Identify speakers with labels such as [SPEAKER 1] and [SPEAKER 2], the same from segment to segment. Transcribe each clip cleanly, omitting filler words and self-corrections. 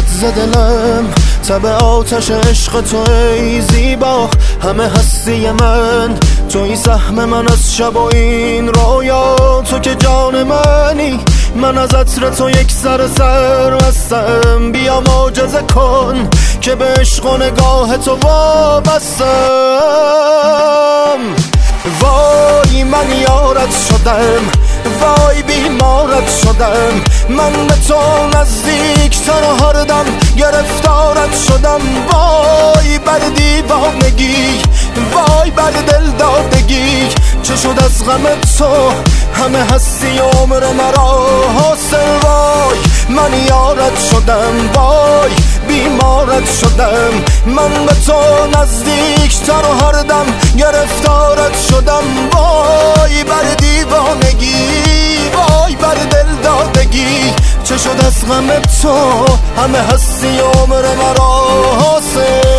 [SPEAKER 1] ز دلم، تب آتش عشق تو ای زیبا. همه هستی من توی سهم من از شب و این رویا. تو که جان منی، من از عطر تو یک سر هستم. بیا معجزه کن که به عشق و نگاه تو وابستم. وای من یارت شدم، وای بیمارت شدم. من به تو نزدیکتر و هر دم گرفتارت شدم. وای بر دیوانگی، وای بر دل دادگی. چه شد از غم تو همه هستی عمر مرا حاصل. وای من یارت شدم، وای بیمارت شدم. من به تو نزدیکتر و هر دم گرفتارت شدم. وای بر دیوانگی، وای بر دل دادگی. چه شد از غم تو همه هستی عمر مرا حاصل.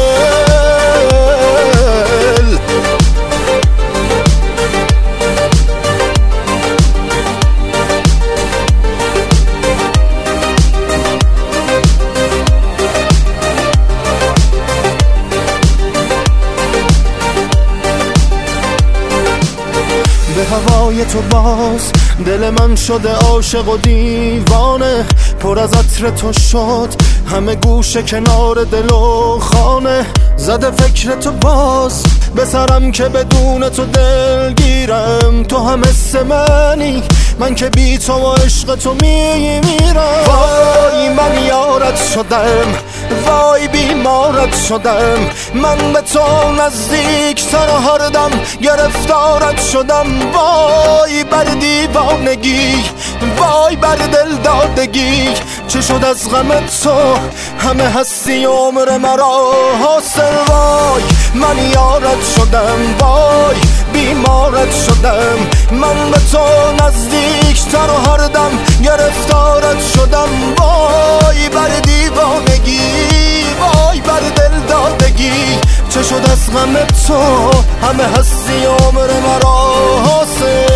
[SPEAKER 1] به هوای تو باز دل من شده عاشق و دیوانه. پر از عطر تو شد همه گوشه کنار دل و خانه. زده فکر تو باز به سرم که بدون تو دل گیرم. تو هم مثل منی، من که بی تو و عشق تو میمیرم. وای من یارت شدم، وای بیمارت شدم. من به تو نزدیکتر و هر دم گرفتارت شدم. وای بر دیوانگی، وای بر دل دادگی. چه شد از غم تو همه هستی عمر مرا حاصل. وای من یارت شدم، وای بیمارت شدم. من به تو نزدیکتر و هر دم گرفتارت شدم. وای بر دیوانگی، وای بر دل دادگی. چه شد از غم تو همه هستی عمر مرا حاصل.